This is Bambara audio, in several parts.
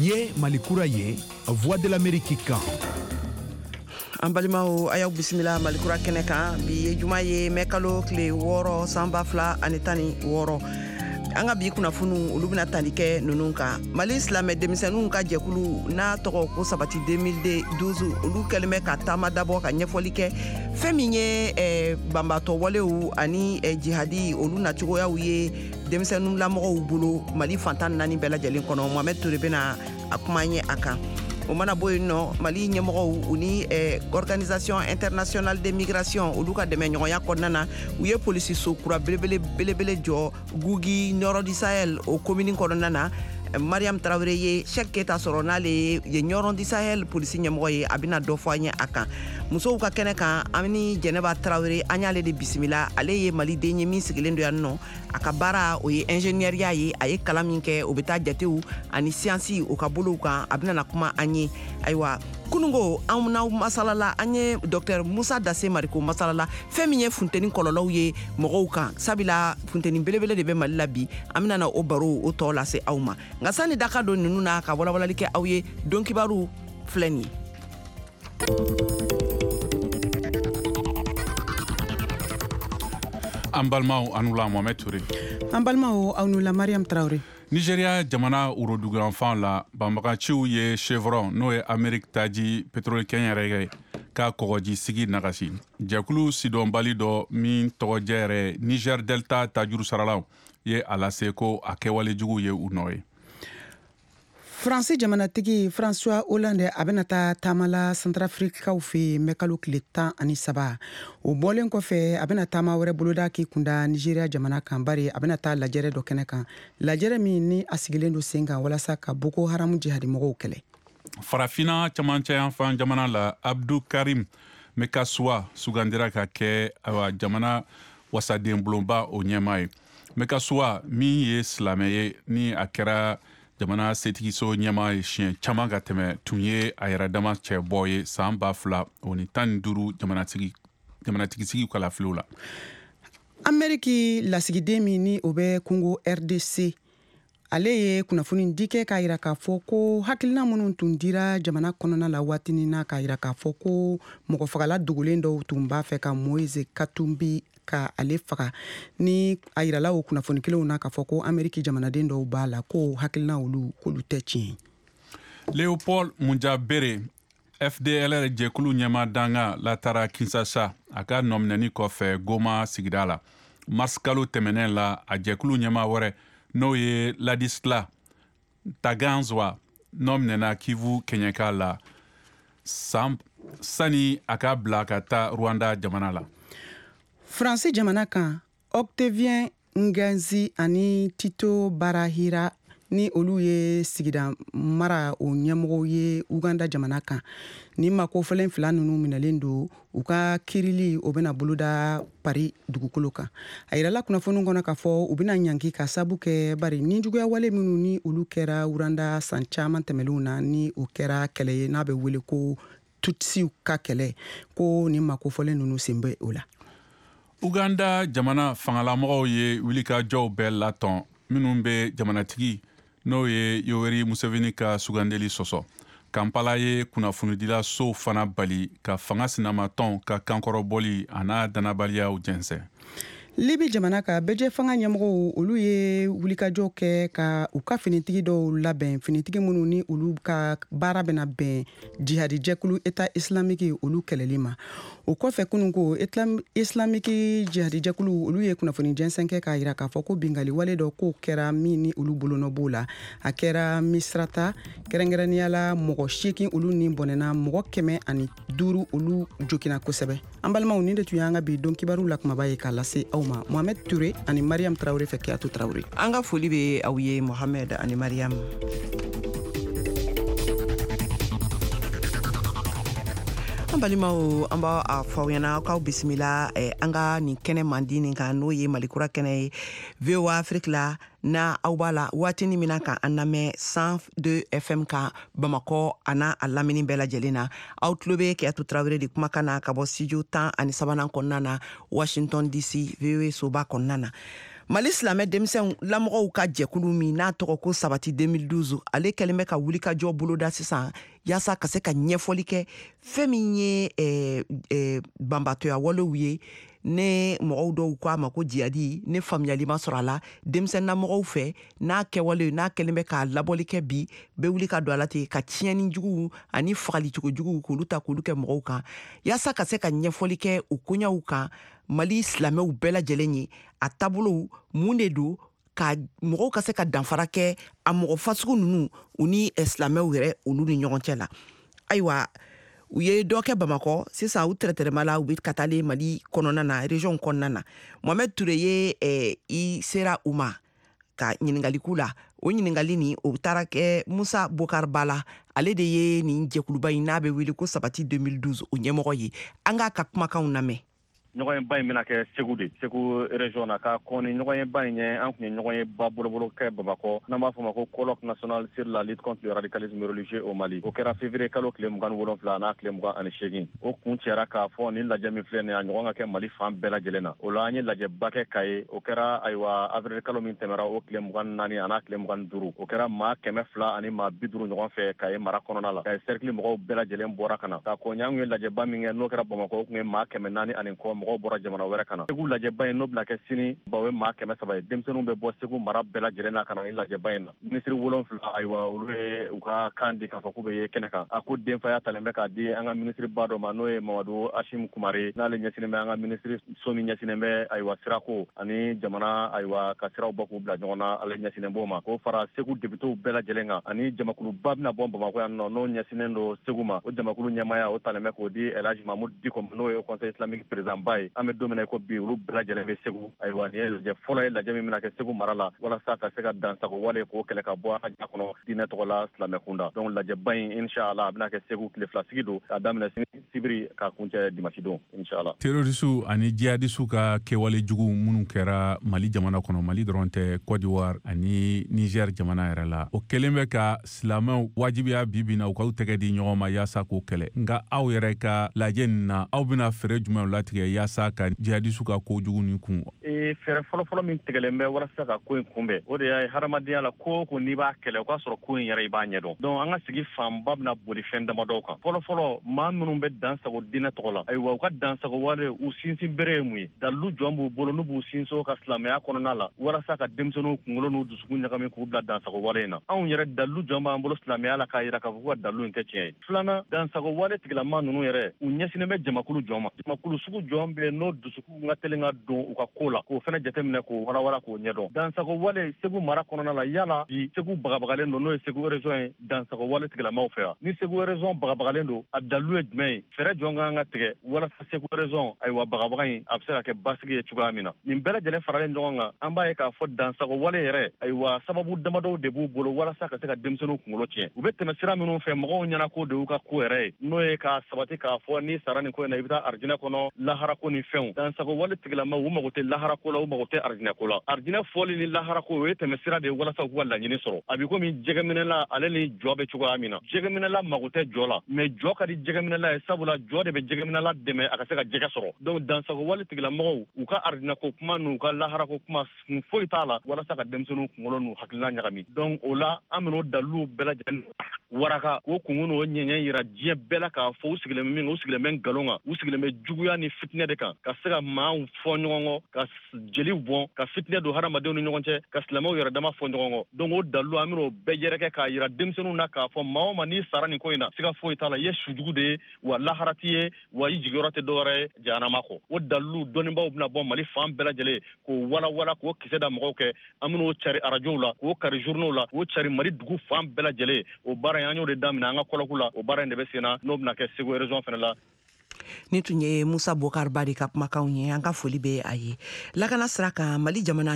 ye Mali kura ye Voix de l'Amérique kan. An balimaw ayaw bisimila Mali kura kɛnɛ kan bi ye juma ye mɛ kalo tile 6 san 2016 an ka bi kunnafoniw olu bɛna tali kɛ ninnu kan. Mali silamɛ denmisɛnninw ka jɛkulu n'a tɔgɔ ko sabati 2012 olu kɛlen bɛ ka taama dabɔ ka ɲɛfɔli kɛ fɛn min ye banbatɔ walew ani jihadi olu nacogoyaw ye denmisɛnninw lamɔgɔw bolo Mali fantan 4 bɛɛ lajɛlen kɔnɔ. Mohamed Touré bɛna a kuma ɲɛ a kan. O mana bɔ yen nɔ Mali ɲɛmɔgɔw u ni Organisation Internationale de Migration olu ka dɛmɛ ɲɔgɔnya kɔnɔna na u ye polisi so kura belebele jɔ Gugi Nord du Sahel o commune kɔnɔna na. Mariam Traoré ye Cheikh Keita sɔrɔ n'ale ye Nord du Sahel polisi ɲɛmɔgɔ ye a bɛna dɔ fɔ an ye a kan. Musow ka kɛnɛ kan an ni Jɛnɛba Traoré an y'ale de bisimila. Ale ye Mali den ye min sigilen do yan nɔ. A ka baara o ye ingénieuriya ye a ye kalan min kɛ o bɛ taa jatew ani siyansi o ka bolow kan a bɛna na kuma an ye. Ayiwa kunungo an n'aw masalala an ye Dr Musa Dase Mariko masalala fɛn min ye funteni kɔlɔlɔw ye mɔgɔw kan sabila funteni belebele de bɛ Mali la bi an bɛna na o baro o tɔ lase aw ma. Nka sani da ka don ninnu na ka walawalali kɛ aw ye don kibaru filɛ nin ye. An balimaw anu la Mohamed Touré. An balimaw aw n'u la Mariam Traoré. Nigeria jamana uroduguranfan la banbagaciw ye Chevron n'o ye Amérique taji pétrole kɛnyɛrɛ ye ka kɔgɔji sigi nagasi. Jɛkulu sidɔnbali dɔ min tɔgɔjɛ yɛrɛ Niger Delta tajuru saralaw ye a lase ko a kɛwale jugu ye u nɔ ye. Faransi jamanatigi François Hollande a bɛna taa taamala Centrafricaw fɛ mɛ kalo tile 13 o bɔlen kɔfɛ a bɛna taama wɛrɛ boloda k'i kunda Nigeria jamana kan bari a bɛna taa lajɛrɛ dɔ kɛnɛ kan lajɛrɛ min ni a sigilen do sen kan walasa ka Boko Haram jihadimɔgɔw kɛlɛ. Farafina camancɛ yanfan jamana la Abdou Karim Mekasuwa sugandira ka kɛ jamana wasaden bulonba o ɲɛma ye. Mekasuwa min ye silamɛ ye ni a kɛra jamana setigiso ɲɛma ye siɲɛ caman ka tɛmɛ tun ye a yɛrɛ dama cɛ bɔ ye san 2000 o ni 15 jamanatigisigiw ka lafilew la. Ameriki lasigiden min ni o bɛ Congo RDC ale ye kunnafoni di kɛ k'a yira k'a fɔ ko hakilina minnu tun dira jamana kɔnɔna la waatinin na k'a yira k'a fɔ ko mɔgɔfagala dogolen dɔw tun b'a fɛ ka Moise Katumbi ka ale faga ni a yirala o kunnafoni kelenw na k'a fɔ ko Ameriki jamanaden dɔw b'a la ko hakilina olu k'olu tɛ tiɲɛ. Léopold Munjabere FDLR jɛkulu ɲɛma danga latara Kinshasa a ka nɔminɛni kɔfɛ Goma sigida la. Mars kalo tɛmɛnen la a jɛkulu ɲɛma wɛrɛ n'o ye Ladislas Taganzwa nɔminɛna Kivu kɛɲɛka la sani a ka bila ka taa Rwanda jamana la. Faransi jamana kan Octavien Nganzi ani Tito Barahira ni olu ye sigida mara o ɲɛmɔgɔw ye Uganda jamana kan ni makofɔlen fila ninnu minɛlen do u ka kirili o bɛna boloda Paris dugukolo kan a yirala kunnafoni kɔnɔ k'a fɔ u bɛna ɲanki ka sabu kɛ bari ni juguya wale minnu ni olu kɛra Uganda san caman tɛmɛlenw na ni o kɛra kɛlɛ ye n'a bɛ wele ko Tutsiw ka kɛlɛ ko ni makofɔlen ninnu sen bɛ o la. Uganda jamana fangalamɔgɔw ye wulikajɔw bɛɛ latɔn minnu bɛ jamanatigi n'o ye Yoweri Museveni ka sugandeli sɔsɔ. Kampala ye kunnafonidila so fana bali ka fanga sinamatɔn ka kankɔrɔbɔli a n'a danabaliyaw jɛnsɛn. Libi jamana ka bɛjɛ fanga ɲɛmɔgɔw olu ye wulikajɔ kɛ ka u ka finitigi dɔw labɛn finitigi minnu ni olu ka baara bɛna bɛn jihadi jɛkulu État islamique olu kɛlɛli ma. O kɔfɛ kunun ko islamiki jihadi jɛkulu olu ye kunnafoni jɛnsɛn kɛ k'a yira k'a fɔ ko bingali wale dɔ k'o kɛra min ni olu bolonɔ b'o la a kɛra Misrata kɛrɛnkɛrɛnnenya la mɔgɔ 8 olu ni bɔnɛna mɔgɔ 105 olu jokina kosɛbɛ. An balimaw ni de tun y'an ka bi don kibaru la kumaba ye k'a lase aw ma Mohamed Touré ani Mariam Traoré fɛ Kiyatu Traoré. An ka foli bɛ aw ye Mohamed ani Mariam. An balimaw an b'a fɔ aw ɲɛna k'aw bisimila an ka nin kɛnɛ mandi nin kan n'o ye Malikura kɛnɛ ye VOA Afrique la na aw b'a la waatini min na ka an lamɛn 102 FM kan Bamakɔ a n'a a lamini bɛɛ lajɛlen na aw tulo bɛ Kiyatu Traoré de kumakan na ka bɔ studio 13 kɔnɔna na Washington DC VOA soba kɔnɔna na. Mali silamɛ denmisɛnw lamɔgɔw ka jɛkulu min n'a tɔgɔ ko Sabati 2012 ale kɛlen bɛ ka wuli ka jɔ boloda sisan yaasa ka se ka ɲɛfɔli kɛ fɛn min ye banbatoya walew ye ne mɔgɔw dɔw ko a ma ko jihadi ne faamuyali ma sɔrɔ a la denmisɛnna mɔgɔw fɛ n'a kɛwale n'a kɛlen bɛ k'a labɔli kɛ bi bɛ wuli ka don a la ten ka tiɲɛni juguw ani fagali cogo juguw k'olu ta k'olu kɛ mɔgɔw kan yaasa ka se ka ɲɛfɔli kɛ u koɲaw kan Mali silamɛw bɛɛ lajɛlen ye a taabolo mun de don ka mɔgɔw ka se ka danfara kɛ a mɔgɔ fasugu ninnu u ni silamɛw yɛrɛ olu ni ɲɔgɔn cɛ la ayiwa u ye dɔ kɛ Bamakɔ sisan u tɛrɛtɛrɛma la u bɛ ka taalen Mali kɔnɔna na région kɔnɔna na Mohamed Touré ye i sera u ma ka ɲiningali k'u la o ɲiningali ni o taara kɛ Musa Bokar Bala ale de ye nin jɛkuluba in n'a bɛ wele ko Sabati 2012 o ɲɛmɔgɔ ye an k'a ka kumakanw lamɛn ɲɔgɔnba in bɛna kɛ Segu de Segu région na ka kɔni ɲɔgɔnba in ye an kun ye ɲɔgɔnba bolo kɛ Bamakɔ n'an b'a fɔ ma ko colloque national sur la lutte contre le radicalisme religieux au Mali o kɛra février kalo tile 27 n'a tile 28 o kun cɛra k'a fɔ ni lajɛ min filɛ nin a ɲɔgɔn ka kɛ Mali fan bɛɛ lajɛlen na o la an ye lajɛba kɛ Kaye o kɛra ayiwa avril kalo min tɛmɛra o tile 24 a n'a tile 25 o kɛra maa 200 ani maa 50 ɲɔgɔn fɛ Kaye mara kɔnɔna la Kaye cercle mɔgɔw bɛɛ lajɛlen bɔra ka na k'a kɔ ɲan ye lajɛba min kɛ n'o kɛra Bamakɔ o kun ye maa 400 ani kɔ mɔgɔw bɔra jamana wɛrɛ kana Segu lajɛba in n'o bɛna kɛ sini bawo maa 300 ye denmisɛnninw bɛ bɔ Segu mara bɛɛ lajɛlen na ka na ni lajɛba in na ministre 7 ayiwa olu ye u ka kan di k'a fɔ k'u bɛ ye kɛnɛ kan a ko denfaya talen bɛ k'a di an ka ministre ba dɔ ma n'o ye Mamadu Hashim Kumare n'ale ɲɛsinnen bɛ an ka ministre so min ɲɛsinnen bɛ ayiwa sirako ani jamana ayiwa ka siraw bɔ k'u bila ɲɔgɔn na ale ɲɛsinnen b'o ma k'o fara Segu députés bɛɛ lajɛlen kan ani jamakuluba bɛna bɔ Bamakɔ yan nɔ n'o ɲɛsinnen don Segu ma o jamakulu ɲɛmaya o talen bɛ k'o di El Hadji Mahmoud Diko n'o ye conseil islamique président ba ye an bɛ don min na ko bi olu bɛɛ lajɛlen bɛ Segu ayiwa nin ye lajɛ fɔlɔ ye lajɛ min bɛna kɛ Segu mara la walasa ka se ka dansago wale k'o kɛlɛ ka bɔ an ka kɔnɔ diinɛ tɔgɔ la silamɛ kunda donc lajɛba in inshallah a bɛna kɛ Segu tile 2 sigi don k'a daminɛ sibiri ka kuncɛ dimanche don inshallah terrorisiw ani jihadisiw ka kɛwale jugu minnu kɛra Mali jamana kɔnɔ Mali dɔrɔn tɛ Côte d'Ivoire ani Niger jamana yɛrɛ la o kɛlen bɛ ka silamɛw wajibiya bibi na u k'aw tɛgɛ di ɲɔgɔn ma yaasa k'o kɛlɛ nka aw yɛrɛ ka lajɛ nin na aw bɛna fɛɛrɛ jumɛnw latigɛ yaasa ka jihadisiw ka kojugu ni kun fɛɛrɛ fɔlɔfɔlɔ min tigɛlen bɛ walasa ka ko in kunbɛn o de ye hadamadenya la ko n'i b'a kɛlɛ o k'a sɔrɔ ko in yɛrɛ i b'a ɲɛdɔn donc an ka sigi fanba bɛna boli fɛn damadɔw kan fɔlɔfɔlɔ maa minnu bɛ dansago diinɛ tɔgɔ la ayiwa u ka dansago wale u sinsin bere ye mun ye dalilu jɔn b'u bolo n'u b'u sinsin ka silamɛya kɔnɔna la walasa ka denmisɛnninw kunkolo n'u dusukun ɲagami k'u bila dansago wale in na anw yɛrɛ dalilu jɔn b'an bolo silamɛya la k'a yira k'a fɔ ko ka dalilu in tɛ tiɲɛ ye filanan dansago wale tigilama ninnu yɛrɛ u ɲɛsinnen bɛ jamakulu jɔn ma jamakulu sugu jɔn bɛ n'o dusukun ka teli ka don u ka ko la k'o fana jateminɛ k'o walawala k'o ɲɛdɔn dansago wale Segu mara kɔnɔna la yala bi Segu bagabagalen don n'o ye Segu région ye dansago wale tigilamaw fɛ yan ni Segu région bagabagalen don a dalilu ye jumɛn ye fɛɛrɛ jɔn kan ka tigɛ walasa Segu région ayiwa bagabaga in a bɛ se ka kɛ basigi ye cogoya min na nin bɛɛ lajɛlen faralen ɲɔgɔn kan an b'a ye k'a fɔ dansago wale yɛrɛ ayiwa sababu damadɔw de b'u bolo walasa ka se ka denmisɛnninw kunkolo tiɲɛ u bɛ tɛmɛ sira minnu fɛ mɔgɔw ɲɛna ko de y'u ka ko yɛrɛ ye n'o ye k'a sabati k'a fɔ ni sara nin ko in na i bɛ taa arijinɛ kɔnɔ lahara ko ni fɛnw dansago wale tigilama u mago tɛ lahara ko la u mago tɛ arijinɛ ko la arijinɛ fɔli ni lahara ko o ye tɛmɛ sira de ye walasa u k'u ka laɲini sɔrɔ a bɛ komi jɛgɛminɛla ale ni jɔ bɛ cogoya min na jɛgɛminɛla mago tɛ jɔ la mais jɔ ka di jɛgɛminɛla ye sabula jɔ de bɛ jɛgɛminɛla dɛmɛ a ka se ka jɛgɛ sɔrɔ donc dansago wale tigilamɔgɔw u ka arijinɛ ko kuma n'u ka lahara ko kuma foyi t'a la walasa ka denmisɛnninw kunkolo n'u hakilina ɲagami donc o la an bɛn'o daliluw bɛɛ lajɛlen waraka o kun n'o ɲɛɲɛ yira diɲɛ bɛɛ la k'a fɔ u sigilen bɛ min kan u sigilen bɛ nkalon kan u sigilen bɛ juguya ni fitinɛ de kan ka se ka maaw fɔ ɲɔgɔn kɔ ka jeliw bɔn ka fitinɛ don hadamadenw ni ɲɔgɔn cɛ ka silamɛw yɛrɛ dama fɔ ɲɔgɔn kɔ donc o dalilu an bɛn'o bɛɛ yɛrɛkɛ k'a yira denmisɛnninw na k'a fɔ maa o maa n'i sara nin ko in na siga foyi t'a la i ye sujugu de ye wa lahara t'i ye wa i jigiyɔrɔ tɛ dɔwɛrɛ ye jahanama kɔ o dalilu dɔnnibaaw bɛna bɔ Mali fan bɛɛ lajɛlen k'o walawala k'o kisɛ da mɔgɔw kɛ an bɛn'o cari arajow la k'o kari journaux la k'o cari Mali dugu fan bɛɛ lajɛlen o baara in an y'o de daminɛ an ka kɔlɔku la o baara in de bɛ sen na n'o bɛna kɛ Segu région fana la ni tun ye Musa Bokar Ba de ka kumakanw ye an ka foli bɛ a ye lakana sira kan Mali jamana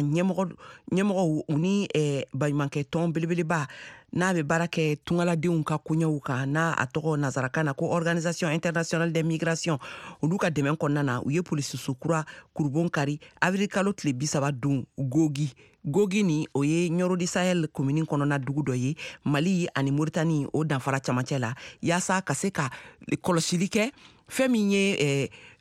ɲɛmɔgɔw u ni baɲumankɛ tɔn belebeleba n'a bɛ baara kɛ tungaladenw ka koɲɛw kan n'a a tɔgɔ nazarakan na ko Organisation Internationale des Migrations olu ka dɛmɛ kɔnɔna na u ye polisiso kura kurubon kari avril kalo tile 30 don Gogi ni o ye Ɲorodi Sahel commune kɔnɔna dugu dɔ ye Mali ani Mauritanie o danfara camancɛ la yaasa ka se ka kɔlɔsili kɛ fɛn min ye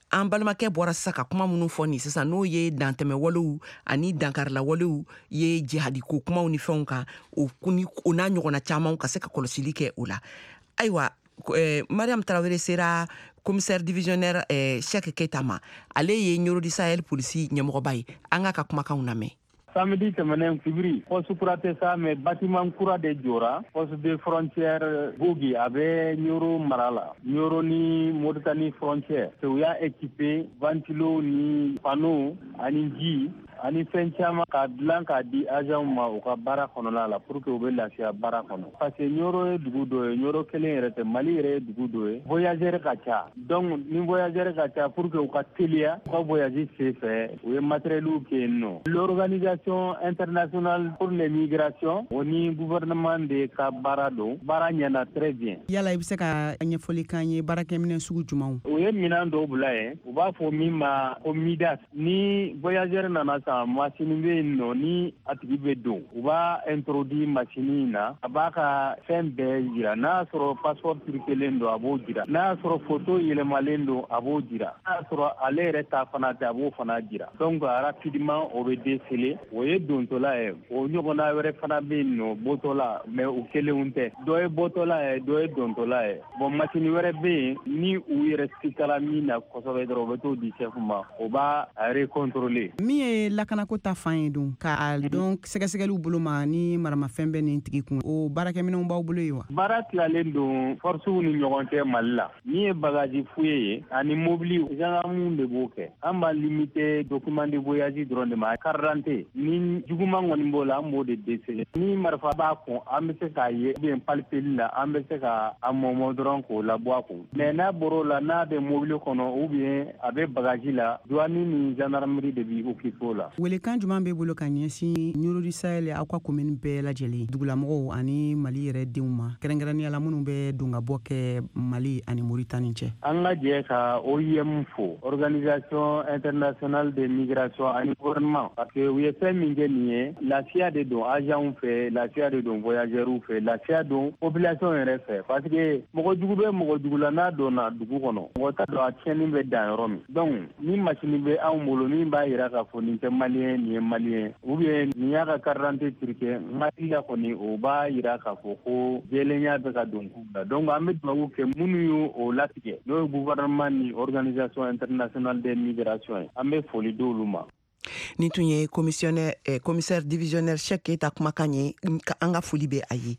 an balimakɛ bɔra sisan ka kuma minnu fɔ ni sisan n'o ye dantɛmɛ walew ani dankarila walew ye jihadi ko kumaw ni fɛnw kan o n'a ɲɔgɔnna camanw ka se ka kɔlɔsili kɛ o la. Ayiwa Mariam Traoré sera commissaire divisionnaire Cheikh Keita ma. Ale ye Nioro du Sahel polisi ɲɛmɔgɔba ye. An ka kumakanw lamɛn. Samedi tɛmɛnen fibiri poste kura tɛ sa mais bâtiment kura de jɔra poste de frontière Bogi a bɛ Nioro mara la. Nioro ni Mauritanie frontière u y'a équipé ventilo ni panneau ani ji ani fɛn caman ka dilan k'a di agent ma u ka baara kɔnɔna la pour que u bɛ lafiya baara kɔnɔ parce que Nioro ye dugu dɔ ye Nioro kelen yɛrɛ tɛ Mali yɛrɛ ye dugu dɔ ye voyageur ka ca donc ni voyageur ka ca pour que u ka teliya u ka voyage senfɛ u ye matériel kɛ yen nɔ. L'organisation internationale pour les migrations o ni gouvernement de ka baara don baara ɲɛna très bien. Yala I bɛ se ka ɲɛfɔli k'an ye baarakɛminɛ sugu jumɛnw? U ye minɛn dɔw bila yen u b'a fɔ min ma ko MIDAS ni voyageur nana machine bɛ yen nɔ ni a tigi bɛ don u b'a introduit machine in na a b'a ka fɛn bɛɛ jira n'a y'a sɔrɔ passeport circulelen don a b'o jira n'a y'a sɔrɔ photo yɛlɛmalen don a b'o jira n'a y'a sɔrɔ ale yɛrɛ ta fana tɛ a b'o fana jira donc rapidement o bɛ déceler o ye dontɔla ye o ɲɔgɔnna wɛrɛ fana bɛ yen nɔ bɔtɔla mais u kelenw tɛ dɔ ye bɔtɔla ye dɔ ye dontɔla ye bon machine wɛrɛ bɛ yen ni u yɛrɛ sikala min na kosɛbɛ dɔrɔn u bɛ t'o di chef ma o b'a recontrôler. Min ye lakanako ta fan ye dun ka donc sɛgɛsɛgɛliw bolo ma ni maramafɛn bɛ nin tigi kun o baarakɛminɛw b'aw bolo ye wa? Baara tilalen don forcew ni ɲɔgɔn cɛ Mali la min ye bagaji fouillé ye ani mobili gendarmew de b'o kɛ an b'a limité document de voyage dɔrɔn de ma carte d'identité ni juguman kɔni b'o la an b'o de déceler ni marifa b'a kun an bɛ se k'a ye bien palpeli la an bɛ se ka a mɔmɔ dɔrɔn k'o labɔ a kun mais n'a bɔr'o la n'a bɛ mobili kɔnɔ ou bien a bɛ bagaji la douane ni gendarmerie de b'i occupé o la. Welekan jumɛn b'e bolo ka ɲɛsin Nioro du Sahel aw ka commune bɛɛ lajɛlen dugulamɔgɔw ani Mali yɛrɛ denw ma kɛrɛnkɛrɛnnenya la minnu bɛ don ka bɔ kɛ Mali ani Mauritanie cɛ? An ka jɛ ka OIM fo Organisation internationale de migration ani gouvernement parce que u ye fɛn min kɛ nin ye lafiya de don agents fɛ lafiya de don voyageurs fɛ lafiya don population yɛrɛ fɛ parce que mɔgɔ jugu bɛ mɔgɔ jugu la n'a donna dugu kɔnɔ mɔgɔ t'a dɔn a tiɲɛni bɛ dan yɔrɔ min donc ni machine bɛ anw bolo min b'a yira k'a fɔ nin tɛ Malien nin ye Malien ou bien nin y'a ka carte d'identité turquie Mali la kɔni o b'a yira k'a fɔ ko jɛlenya bɛ ka don k'u la donc an bɛ dugawu kɛ minnu y'o o latigɛ n'o ye gouvernement ni organisation internationale des migrations an bɛ foli d'olu ma. Ni tun ye commissaire divisionnaire Cheikh Keita kumakan ye an ka foli bɛ a ye.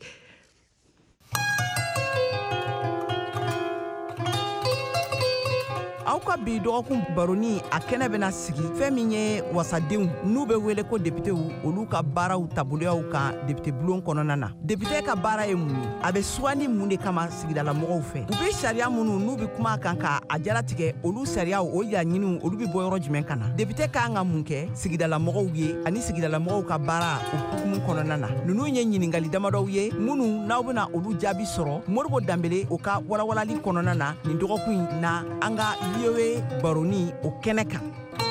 Aw ka bi dɔgɔkun baroni a kɛnɛ bɛna sigi fɛn min ye wasadenw n'u bɛ wele ko députéw olu ka baaraw taaboloyaw kan député bulon kɔnɔna na. Député ka baara ye mun ye? A bɛ sugandi mun de kama sigidala mɔgɔw fɛ? U bɛ sariya minnu n'u bɛ kuma kan ka a jaratigɛ olu sariyaw o laɲiniw olu bɛ bɔ yɔrɔ jumɛn ka na? Député kan ka mun kɛ sigidala mɔgɔw ye ani sigidala mɔgɔw ka baara o hukumu kɔnɔna na? Ninnu ye ɲininkali damadɔw ye minnu n'aw bɛna olu jaabi sɔrɔ Modibo Danbele o ka walawalali kɔnɔna na nin dɔgɔkun in na an ka VOA baroni o kɛnɛ kan.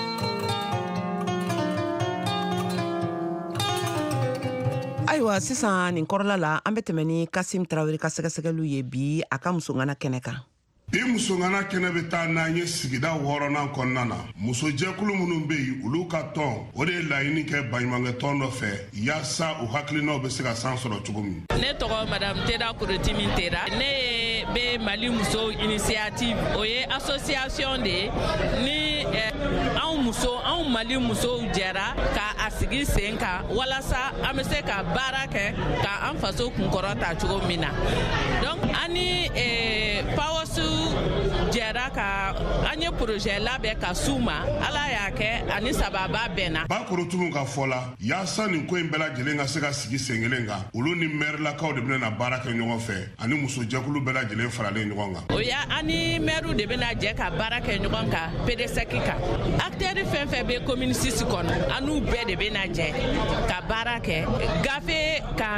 Ayiwa sisan nin kɔrɔla la an bɛ tɛmɛ ni Kasim Traoré ka sɛgɛsɛgɛliw ye bi a ka musongana kɛnɛ kan. Bi musongana kɛnɛ bɛ taa n'an ye sigida 6nan kɔnɔna na musojɛkulu minnu bɛ yen olu ka tɔn o de ye laɲini kɛ baɲumankɛ tɔn dɔ fɛ yaasa u hakilinaw bɛ se ka san sɔrɔ cogo min. Ne tɔgɔ madame Teda Korotimi Teda ne bɛ Mali Muso Initiative o ye association de ye ni anw Mali musow jɛra ka a sigi sen kan walasa an bɛ se ka baara kɛ ka an faso kunkɔrɔ ta cogo min na donc ani Pawosu jɛra ka an ye projet labɛn ka s'u ma ala y'a kɛ ani sababa bɛnna. Bakorotumu ka fɔ la yaasa nin ko in bɛɛ lajɛlen ka se ka sigi sen kelen kan olu ni mairelakaw de bɛna baara kɛ ɲɔgɔn fɛ ani musojɛkulu bɛɛ lajɛlen faralen ɲɔgɔn kan. O ya ani maire de bɛna jɛ ka baara kɛ ɲɔgɔn kan PDSEC kan acteur fɛn bɛ commune 6 kɔnɔ an'u bɛɛ de bɛna jɛ ka baara kɛ gafe ka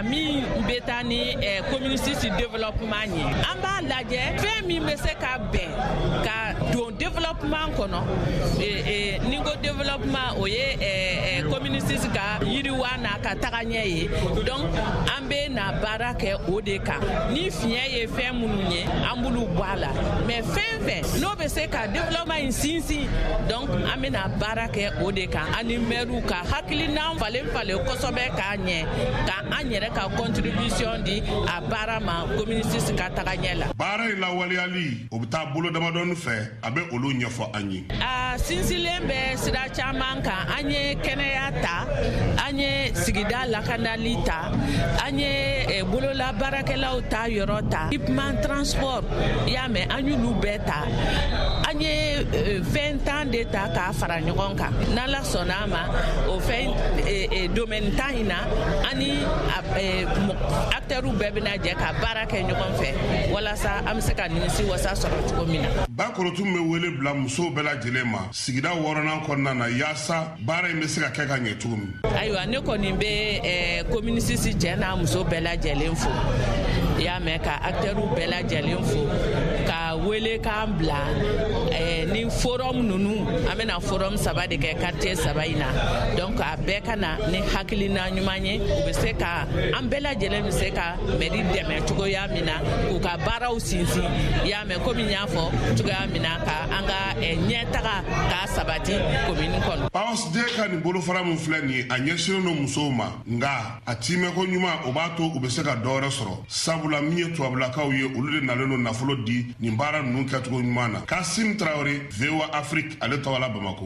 min bɛ taa ni community development ye an b'a lajɛ fɛn min bɛ se ka bɛn ka don development kɔnɔ ni ko development o ye community ka yiriwa n'a ka tagaɲɛ ye donc an bɛ na baara kɛ o de kan ni fiɲɛ ye fɛn minnu ye an b'olu bɔ a la mais fɛn n'o bɛ se ka development in sinsin donc an bɛ na baara kɛ o de kan ani maire ka hakilina falen kosɛbɛ k'a ɲɛ ka an yɛrɛ ka contribution di a baara ma community ka tagaɲɛ la. baara in lawaleyali o bɛ taa bolo damadɔni fɛ a bɛ olu ɲɛfɔ an ye. a sinsinlen bɛ sira caman kan an ye kɛnɛya ta an ye sigida lakanali ta an ye bolola baarakɛlaw ta yɔrɔ ta équipement transport y'a mɛn an y'olu bɛɛ ta an ye fɛn tan de ta k'a fara ɲɔgɔn kan n'ala sɔnna a ma o fɛn domaine tan in na ani acteurs bɛɛ bɛna jɛ ka baara kɛ ɲɔgɔn fɛ walasa an bɛ se ka nimisi wasa sɔrɔ cogo min na. Bakɔrɔtun bɛ wele bila musow bɛɛ lajɛlen ma sigida 6nan kɔnɔna na yaasa baara in bɛ se ka kɛ ka ɲɛ cogo min. Ayiwa ne kɔni bɛ community cɛ n'a muso bɛɛ lajɛlen fo y'a mɛn ka acteurs bɛɛ lajɛlen fo ka wele k'an bila ni forum ninnu an bɛna forum 3 de kɛ quartier 3 in na donc a bɛɛ ka na ni hakilina ɲuman ye u bɛ se ka an bɛɛ lajɛlen bɛ se ka mairie dɛmɛ cogoya min na k'u ka baaraw sinsin y'a mɛn komi n y'a fɔ cogoya min na ka an ka ɲɛtaga k'a sabati commune kɔnɔ. PAOSD ka nin bolofara min filɛ nin ye a ɲɛsinnen don musow ma nka a timɛko ɲuman o b'a to u bɛ se ka dɔwɛrɛ sɔrɔ sabula min ye tubabulakaw ye olu de nalen don nafolo di nin baara ninnu kɛcogo ɲuman na. Kasim Traoré, VOA Afrique, ale tɔgɔ la Bamako.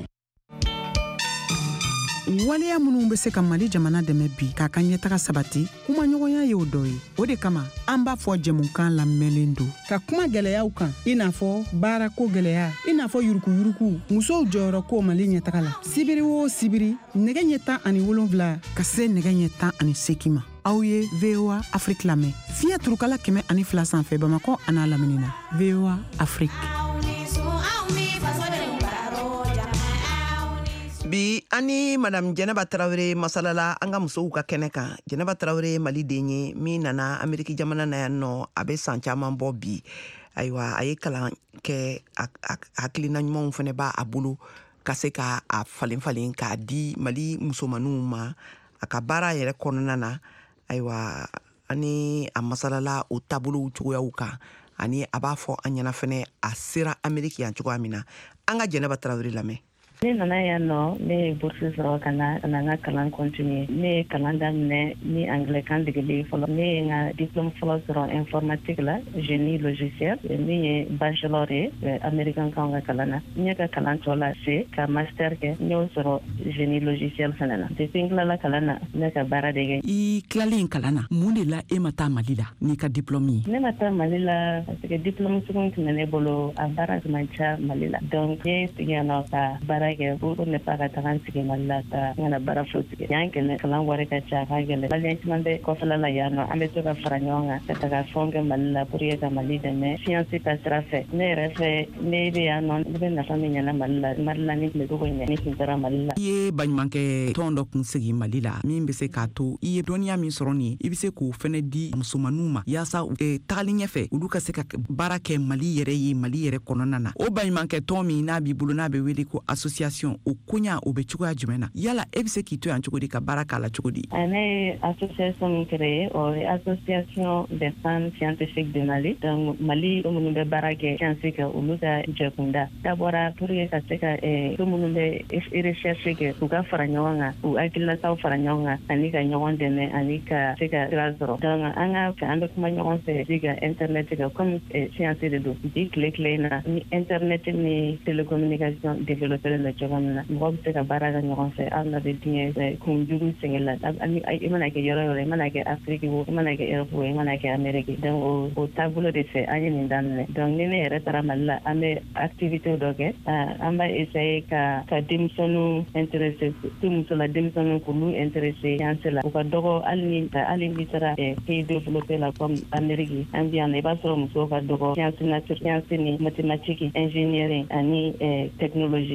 waleya minnu bɛ se ka Mali jamana dɛmɛ bi k'a ka ɲɛtaga sabati kuma ɲɔgɔnya ye o dɔ ye o de kama an b'a fɔ jɛmukan lamɛnlen don ka kuma gɛlɛyaw kan i n'a fɔ baarako gɛlɛya i n'a fɔ yurukuyuruku musow jɔyɔrɔ ko Mali ɲɛtaga la sibiri o sibiri nɛgɛ ɲɛ 17 ka se nɛgɛ ɲɛ 18 ma aw ye VOA Afrique lamɛn fiɲɛ turukala 102 sanfɛ Bamakɔ an'a lamini na VOA Afrique. Bi ani Madame Jɛnɛba Tarawele masalala an ka musow ka kɛnɛ kan. Jɛnɛba Tarawele Mali den ye min nana Ameriki jamana na yan nɔ a bɛ san caman bɔ bi. Ayiwa a ye kalan kɛ hakilina ɲumanw fana b'a bolo ka se ka a falen k'a di Mali musomaninw ma a ka baara yɛrɛ kɔnɔna na. Ayiwa ani a masalala o taabolow cogoyaw kan ani a b'a fɔ an ɲɛna fɛnɛ a sera Ameriki yan cogoya min na. An ka Jɛnɛba Tarawele lamɛn. Ne nana yan nɔ ne ye bourse sɔrɔ ka na n ka kalan continuer ne ye kalan daminɛ ni anglais-kan degeli fɔlɔ ne ye n ka diplôme fɔlɔ sɔrɔ informatique la génie logiciel min ye bachelor ye américain kan ka kalan na n ye ka kalan tɔ la se ka master kɛ n y'o sɔrɔ génie logiciel fana na depuis n tilala kalan na ne ka baara de kɛ. I tilalen kalan na mun de la e ma taa Mali la n'i ka diplôme ye? Ne ma taa Mali la parce que diplôme sugu tun bɛ ne bolo a baara tun man ca Mali la donc ne sigila nɔ ka baara pour ne pas ka taga sigi Mali la ka n kana baara foyi tigɛ y'an kɛlɛ kalan wari ka ca ka gɛlɛn maliyɛn caman bɛ kɔfɛla la yan nɔ an bɛ to ka fara ɲɔgɔn kan ka taga fɛnw kɛ Mali la pour que ka Mali dɛmɛ science ta sira fɛ ne yɛrɛ fɛ ne bɛ yan nɔ ne bɛ nafa min ɲɛna Mali la ni tun bɛ to k'o ɲɛ ne tun taara Mali la. I ye baɲumankɛ tɔn dɔ kun sigi Mali la min bɛ se k'a to i ye dɔnniya min sɔrɔ nin ye i bɛ se k'o fɛnɛ di musomaninw ma yaasa tagali ɲɛfɛ olu ka se ka baara kɛ Mali yɛrɛ ye Mali yɛrɛ kɔnɔna na o baɲumankɛ tɔn min n'a b'i bolo n'a bɛ wele ko association o koɲa o bɛ cogoya jumɛn na yala e bɛ se k'i to yan cogo di ka baara k'a la cogo di? Ne ye association min créé o ye association des femmes scientifiques de Mali donc Mali minnu bɛ baara kɛ science kɛ olu ka jɛkunda dabɔra pour que ka se ka minnu bɛ recherche kɛ u ka fara ɲɔgɔn kan u hakilinataw fara ɲɔgɔn kan ani ka ɲɔgɔn dɛmɛ ani ka se ka sira sɔrɔ donc an ka fɛ an bɛ kuma ɲɔgɔn fɛ bi ka internet kɛ comme science de don bi tile in na ni internet ni télécommunication développé le cogo min na mɔgɔ bɛ se ka baara kɛ ɲɔgɔn fɛ an na bɛ diɲɛ kunjugu sɛgɛn la i mana kɛ yɔrɔ yɔrɔ i mana kɛ Afrique o i mana kɛ Europe o i mana kɛ Amérique donc o taabolo de fɛ an ye nin daminɛ donc ni ne yɛrɛ taara Mali la an bɛ activité dɔ kɛ an b'a essayer ka denmisɛnninw intéresser tu musola denmisɛnninw k'olu intéresser science la u ka dɔgɔ hali n'i taara pays développé la comme Amérique an bɛ yan i b'a sɔrɔ musow ka dɔgɔ science nature science ni mathématique ingénierie ani technologie donc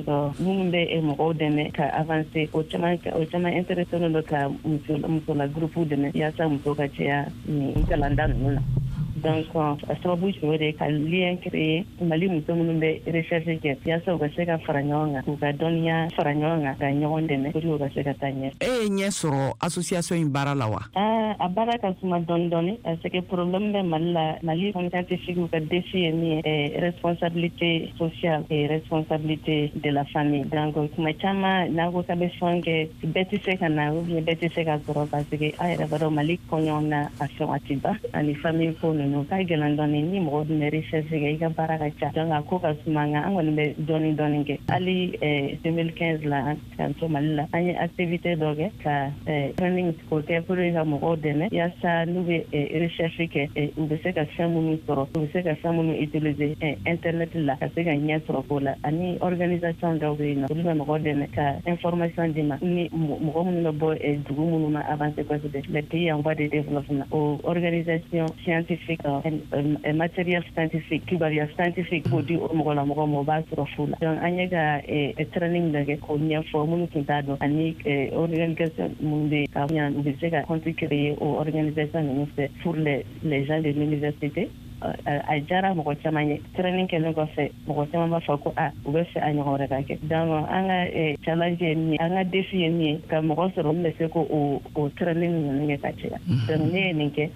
so mun be mo deme ka avancer o chama intéressé no ka muso la groupe de ya sa muso ka chia ni kalanda nuna donc sababu jore ka lien créé mali muso mun be recherche ke ya sa ka se ka faranyonga ka donia faranyonga ka nyonde ne ko ka se ka tanye nye soro association in baralawa a baraka suma dondoni c'est que problème de mali scientifique ka défi ni responsabilité sociale et responsabilité de la famille donc kuma chama na go ka be songe beti se kana ou bien beti se ka soro parce que ay revero mali konyona action atiba ani famille ko no ka gelandoni ni mo de recherche ga baraka cha donc ko ka sumanga angoni be doni ke ali 2015 la kanto mali ani activité doge ka training ko te pour les amoureux de ya sa nouvelle recherche que on se ka samu soro on se ka samu utiliser internet la ka se ga nya soro ko la ani organisation doge no pour mo de ka information dima ni mo no bo dugu mo ma avancer ko de les pays en voie de développement ou organisation scientifique et matériel scientifique kibaria scientifique pour du mo ba soro fula donc anyega training doge ko nya fo mo kintado ani organisation monde ka nya ubisega contribuer aux organisations pour les gens de l'université a jara mo ko chamanye training ke no ko fe mo ko chama fa ko u be fe anyo hore ka ke donc anga challenge ni anga défi ni ka mo ko so le se ko o training ni ka chira donc ni ke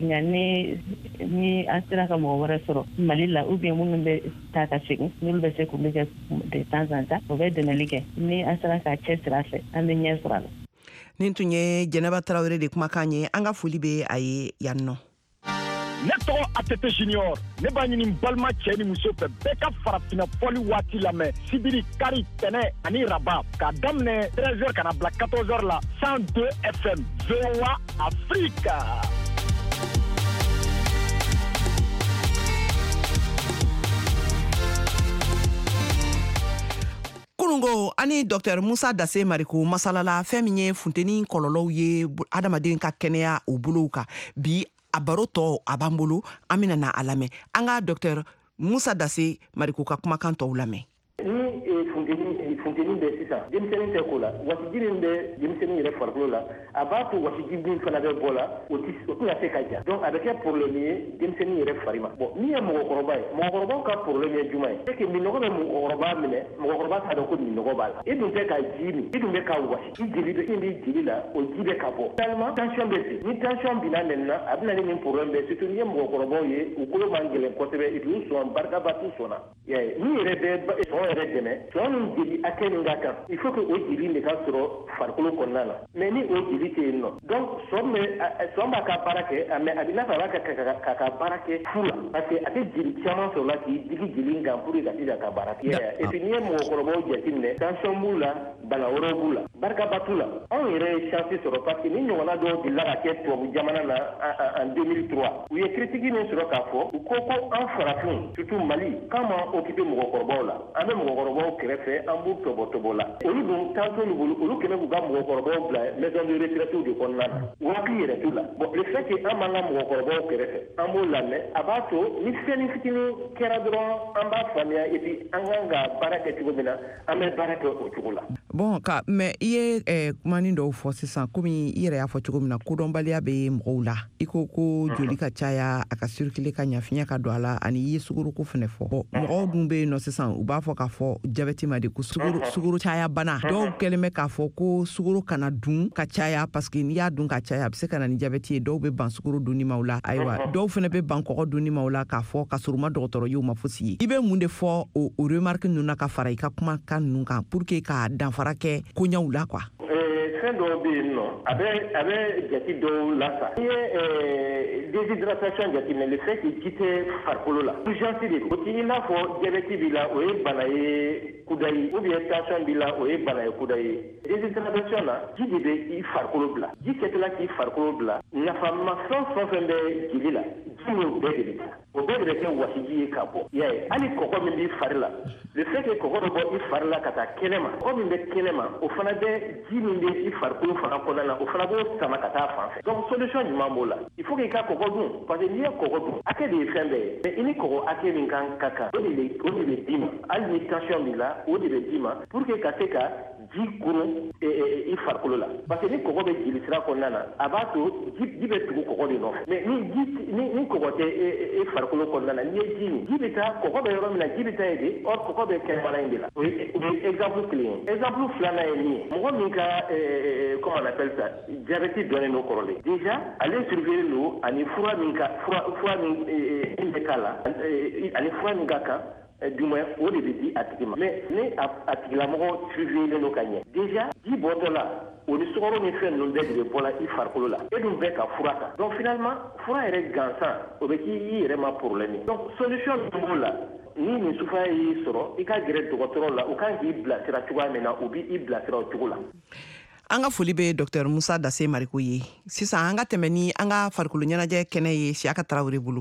ni asira ka mo wora so malila ou bien mun be ta ka fig ni be se ko de temps en temps o be de nelike ni asira ka chesra fe ande nyesra nintunye Jeneba Traoré de kumakanye anga foli be aye yanno ne tɔgɔ ATT Junior ne b'a ɲini balima cɛ ni muso fɛ bɛɛ ka farafina fɔli waati lamɛn sibiri kari tɛnɛ ani raba k'a daminɛ 13h kana bila 14h la 102 FM VOA Afrique. Kunungo ani Dr Musa Dase Mariku masalala fɛn min ye funteni kɔlɔlɔw ye adamaden ka kɛnɛya o bolow kan bi a baro tɔ a b'an bolo an bɛna na a lamɛn an ka Dr Musa Dase Mariku ka kumakan tɔw lamɛn. Funteni bɛ sisan denmisɛnnin tɛ ko la wasiji min bɛ denmisɛnnin yɛrɛ farikolo la a b'a to wasiji bin fana bɛ bɔ la o tɛna se ka ja donc a bɛ kɛ problème ye denmisɛnnin yɛrɛ fari ma bon min ye mɔgɔkɔrɔba ye mɔgɔkɔrɔbaw ka problème ye jumɛn ye c'est que minɔgɔ bɛ mɔgɔkɔrɔba minɛ mɔgɔkɔrɔba t'a dɔn ko minɔgɔ b'a la i dun tɛ ka ji min i dun bɛ ka wasi i jeli bɛ i b'i jeli la o ji bɛ ka bɔ finalement tension bɛ se ni tension binna nɛnina a bɛ na ni nin problème bɛ surtout ni ye mɔgɔkɔrɔbaw ye u kolo man gɛlɛn kosɛbɛ i t'u sɔn barikaba t'u sɔnna min yɛrɛ bɛ sɔn yɛrɛ dɛmɛ sɔn min jeli akɛ nin ka kan il faut que o jeli de ka sɔrɔ farikolo kɔnɔna la mais ni o jeli tɛ yen nɔ donc sɔn b'a ka baara kɛ mais a bɛ n'a fɔ a b'a k'a ka baara kɛ fu la parce que a tɛ jeli caman sɔrɔ la k'i digi jeli kan pour que ka se ka baara kɛ et puis n'i ye mɔgɔkɔrɔbaw jateminɛ tension b'u la bana wɛrɛw b'u la barikaba t'u la anw yɛrɛ ye chance sɔrɔ parce que ni ɲɔgɔnna dɔw delila ka kɛ tubabu jamana na en 2003 u ye critique min sɔrɔ k'a fɔ u ko an farafin surtout Mali k'an m'an occuper mɔgɔkɔrɔbaw la an bɛ mɔgɔkɔrɔbaw kɛrɛfɛ an b'u tɔbɔ la olu dun tension ni bolo olu kɛmɛ k'u ka mɔgɔkɔrɔbaw bila maison de retraite de kɔnɔna na waati yɛrɛ t'u la bon le fait que an b'an ka mɔgɔkɔrɔbaw kɛrɛfɛ an b'o lamɛn a b'a to ni fɛnnin fitinin kɛra dɔrɔn an b'a faamuya et puis an kan ka baara kɛ cogo min na an bɛ baara kɛ o cogo la. Bon ka mais i ye kumanin dɔw fɔ sisan komi i yɛrɛ y'a fɔ cogo min na kodɔnbaliya bɛ mɔgɔw la i ko joli ka caya a ka circuler ka ɲa fiɲɛ ka don a la ani i ye sugoroko fɛnɛ fɔ mɔgɔw dun bɛ yen nɔ sisan u b'a fɔ k'a fɔ jabɛti ma de ko sugoro caya bana dɔw kɛlen bɛ k'a fɔ ko sugoro kana dun ka caya parce que n'i y'a dun ka caya a bɛ se ka na ni jabɛti ye dɔw bɛ ban sugoro dunni ma o la ayiwa dɔw fɛnɛ bɛ ban kɔgɔ dunni ma o la k'a fɔ ka sɔrɔ u ma dɔgɔtɔrɔ ye u ma fosi ye i bɛ mun de fɔ o remarque ninnu na ka fara i ka kumakan ninnu kan pour que ka danfara kɛ koɲɛw la quoi. Fɛn dɔw bɛ yen nɔ a bɛ jate dɔw la sa n'i ye déshydratation jateminɛ le fait que ji tɛ farikolo la urgence de don o t'i n'a fɔ jabɛti b'i la o ye bana ye kuda ye ou bien tension b'i la o ye bana ye kuda ye déshydratation na ji de bɛ i farikolo bila ji kɛtɔla k'i farikolo bila nafama fɛn fɛn bɛ jeli la ji min bɛɛ de bɛ taa o bɛɛ de bɛ kɛ wasiji ye ka bɔ i y'a ye hali kɔgɔ min b'i fari la le fait que kɔgɔ bɛ bɔ i fari la ka taa kɛnɛma kɔgɔ min bɛ kɛnɛma o fana bɛ ji min bɛ i farikolo fana kɔnɔna na o fana b'o sama ka taa fan fɛ donc solution ɲuman b'o la il faut que i ka kɔgɔ dun parce que n'i ye kɔgɔ dun hakɛ de ye fɛn bɛɛ ye mais i ni kɔgɔ hakɛ min kan ka kan o de bɛ d'i ma hali ni tension b'i la o de bɛ d'i ma pour que ka se ka ji kurun i farikolo la parce que ni kɔgɔ bɛ jeli sira kɔnɔna na a b'a to ji bɛ tugu kɔgɔ de nɔfɛ mais ni kɔgɔ tɛ e farikolo kɔnɔna na n'i ye ji min ji bɛ taa kɔgɔ bɛ yɔrɔ min na ji bɛ taa yen de or kɔgɔ bɛ kɛnɛmana in de la o ye exemple kelen ye exemple filanan ye min ye mɔgɔ min ka comment on appelle ça diabète dɔnnen don kɔrɔlen déjà ale surveiller don ani fura min bɛ k'a la ani fura min ka kan du moins o de bɛ di a tigi ma mais ni a tigilamɔgɔ surveiller don ka ɲɛ déjà ji bɔtɔ la o ni sukaro ni fɛn ninnu bɛɛ de bɛ bɔla i farikolo la e dun bɛ ka fura ta donc finalement fura yɛrɛ gansan o bɛ k'i yɛrɛ ma problème donc solution min b'o la ni nin sufaya y'i sɔrɔ i ka gɛrɛ dɔgɔtɔrɔ la u kan k'i bilasira cogoya min na u b'i bilasira o cogo la. An ka foli be Dr Musa Dase Mariku ye. Sisan an ka tɛmɛ ni an ka farikolo ɲɛnajɛ kɛnɛ ye Siaka Tarawele bolo.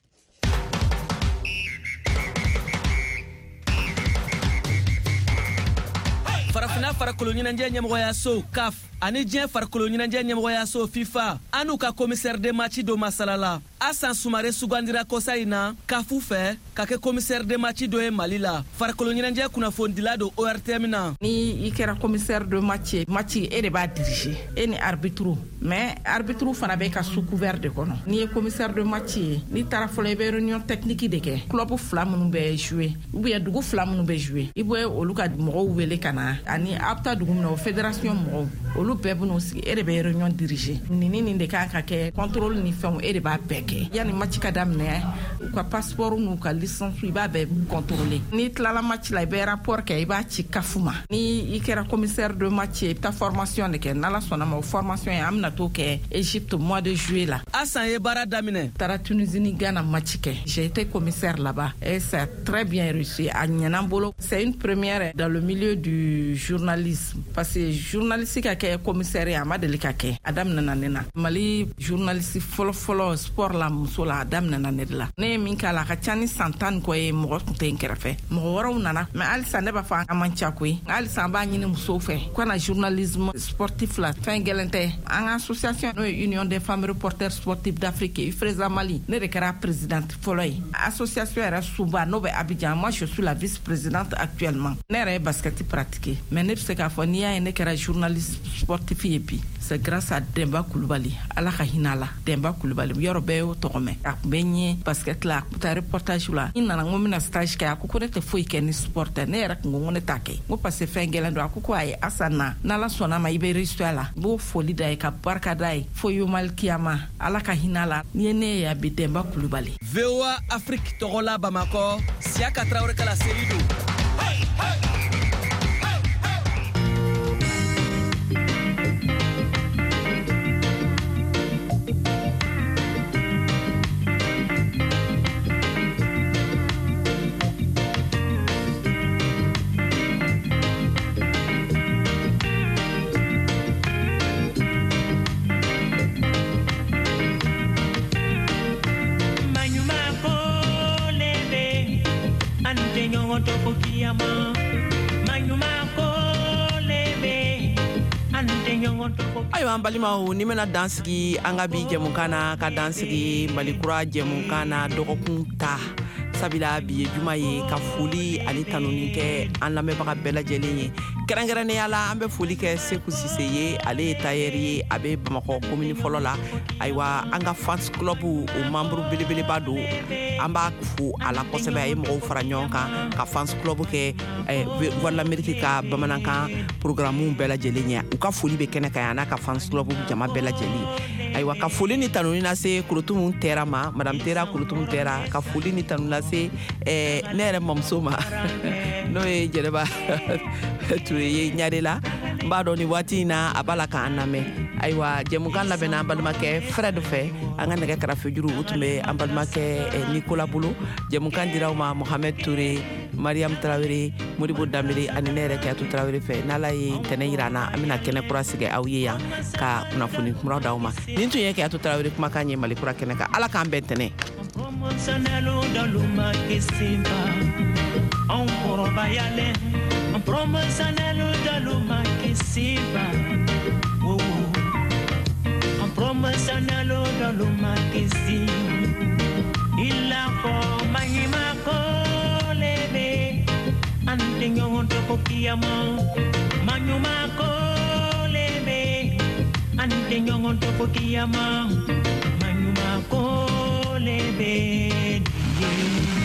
Farafina farikolo ɲɛnajɛ ɲɛmɔgɔya so CAF ani diɲɛ farikolo ɲɛnajɛ ɲɛmɔgɔya so FIFA an'u ka commissaire de match do masalala Asan Sumare sugandira kosa in na CAF fɛ ka kɛ commissaire de match do ye Mali la farikolo ɲɛnajɛ kunnafondila do ORTM na ni i kɛra commissaire de match e de b'a diriger e ni arbitre mais arbitre fana bɛ ka sous couvert de kɔnɔ ni ye commissaire de match ni taara fɔlɔ i bɛ réunion technique de kɛ club fila minnu bɛ jouer ou bien dugu fila minnu bɛ jouer i bɛ olu ka mɔgɔw wele ka na ani apta dugu min na o fédération mɔgɔw olu bɛɛ b'u sigi e de bɛ réunion diriger nin de kan ka kɛ contrôle ni fɛnw e de b'a bɛɛ kɛ yani match ka daminɛ u ka passeport n'u ka licence i b'a bɛɛ contrôler ni tilala match la i bɛ rapport kɛ i b'a ci CAF ma ni i kɛra commissaire de match i bɛ taa formation de kɛ n'Ala sɔnna ma o formation ye an bɛna t'o kɛ Égypte mois de juillet la Asan ye baara daminɛ taara Tunisie ni Ghana match kɛ j'ai été commissaire là-bas et ça a très bien réussi a ɲɛna bolo c'est une première dans le milieu du journalisme parce que journaliste ka kɛ commissaire a ma deli ka kɛ a daminɛna ne na Mali journaliste fɔlɔ sport la muso la a daminɛna ne de la ne ye min k'a la a ka ca ni san 10 kɔ ye mɔgɔ tun tɛ n kɛrɛfɛ mɔgɔ wɛrɛw nana mais halisa ne b'a fɔ a man ca koyi halisa an b'a ɲini musow fɛ u kana journalisme sportif la fɛn gɛlɛn tɛ an ka association n'o ye Union des femmes reporters sportifs d'Afrique Ifreza Mali ne de kɛra présidente fɔlɔ ye association yɛrɛ suba n'o bɛ Abidjan moi je suis la vice-présidente actuellement ne yɛrɛ ye basket pratiquer mais ne bɛ se k'a fɔ n'i y'a ye ne kɛra journaliste sportif ye bi c'est grâce à Demba Kulubali ala ka hinɛ la Demba Kulubali yɔrɔ bɛɛ y'o tɔgɔ mɛn a tun bɛ n ye basket la a tun taa reportage la n nana n ko n bɛna stage kɛ a ko ne tɛ foyi kɛ ni sport tɛ ne yɛrɛ tun ko ne t'a kɛ n ko parce que fɛn gɛlɛn don a ko ayi Asan na n'Ala sɔnna ma i bɛ réussir a la n b'o foli da ye ka barika da ye fo yomal kiyama ala ka hinɛ la ni ye ne ye a bi Demba Kulubali VOA Afrique tɔgɔ la Bamakɔ Siaka Tarawele kala Seydou ayiwa an balimaw ni bena dansigi an ka bi jɛmukan na ka dansigi malikura jɛmukan na dɔgɔkun ta sabila bi ye juma ye ka foli ani tanuni kɛ an lamɛnbaga bɛɛ lajɛlen ye kɛrɛnkɛrɛnnenya la an bɛ foli kɛ Seku Sise ye ale ye tailleur ye a bɛ Bamakɔ commune fɔlɔ la ayiwa an ka fans club o membre belebeleba don an b'a fo a la kosɛbɛ a ye mɔgɔw fara ɲɔgɔn kan ka fans club kɛ Voix de l'Amérique ka bamanankan programme bɛɛ lajɛlen ye u ka foli bɛ kɛnɛ kan n'a ka fans club jama bɛɛ lajɛlen ayiwa ka foli ni tanuni lase Kurutumu Tera ma madame Tera Kurutumu Tera ka foli ni tanuni lase ne yɛrɛ mamuso ma n'o ye Jɛnɛba Ture ye ɲare la n b'a dɔn ni waati in na a b'a la k'an lamɛn ayiwa jɛmukan labɛnna an balimakɛ Fred fɛ an ka nɛgɛ kɛrɛfɛ juru u tun bɛ an balimakɛ Nikola bolo jɛmukan dira u ma Mohamed Ture Mariam Tarawele Modibo Dambele ani ne yɛrɛ Kiyatu Tarawele fɛ n'Ala ye ntɛnɛn yira an na an bɛna kɛnɛ kura sigi aw ye yan ka kunnafoni kuraw d'aw ma nin tun ye Kiyatu Tarawele kumakan ye Mali kura kɛnɛ kan Ala k'an bɛn ntɛnɛn on korobayale on promotionelo daluma kisiba Sanalo dolo matisi illa fo mahima ko lebe ante nyongo to kiyama manyuma ko lebe ante nyongo to kiyama manyuma ko lebe